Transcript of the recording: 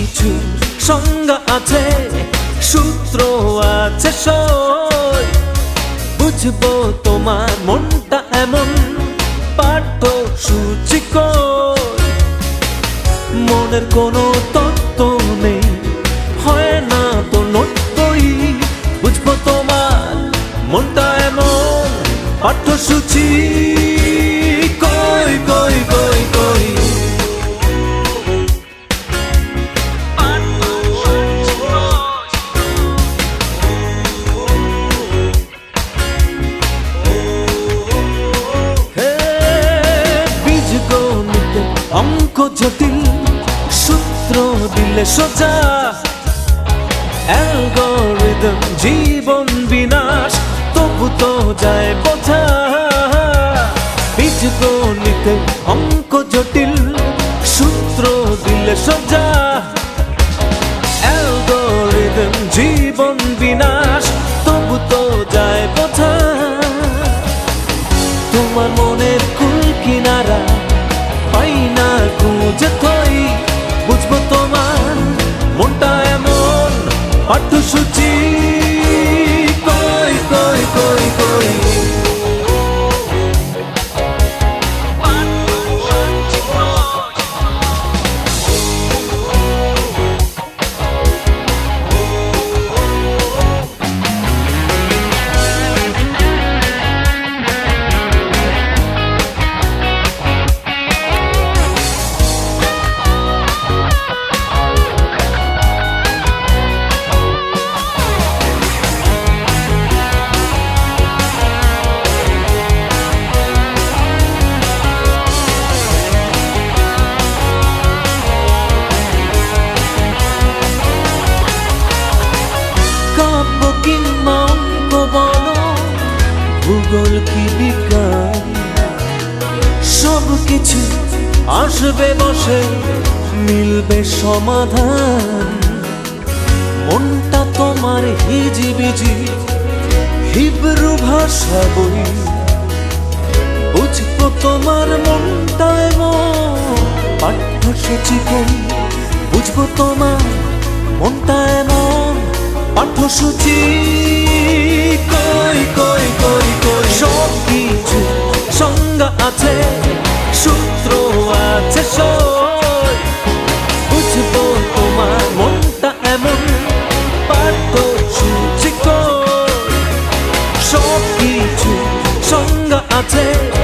কিছু সংজ্ঞা আছে, সূত্র আছে সই। বুঝবো তোমার মনটা এমন, পাঠ্যসূচি কই। মনের কোনো তত্ত্ব নেই, হয় না তো নোট বই। বুঝবো তোমার মনটা এমন, পাঠ্যসূচি কই কই কই কই। বীজগণিতে অঙ্ক জটিল, সূত্র দিলে সোজা। অ্যালগরিদম জীবন বিনাশ, তবু তো যায় বোঝা। বীজগণিতে অঙ্ক জটিল, সূত্র দিলে সোজা। অ্যালগরিদম জীবন বিনাশ, তবু তো যায় বোঝা। তোমার মনের কুল কিনারা পাই না খুঁজে থই। বুঝবো তোমার মনটা এমন, পাঠ্যসূচি কই কই কই কই। কাব্য কিংবা অঙ্ক বলো, ভূগোল কি বিজ্ঞান, সব কিছু আসবে বসে, মিলবে সমাধান। মনটা তোমার হিজিবিজি, হিব্রু ভাষা বই। বুঝবো তোমার মনটা এমন, পাঠ্যসূচি কই। বুঝবো তোমার মনটা এমন, পাঠ্যসূচি কই কই কই কই। সব কিছু সংজ্ঞা আছে, সূত্র আছে সই। বুঝবো তোমার মনটা এমন, পাঠ্যসূচি কই। সব কিছু সংজ্ঞা আছে,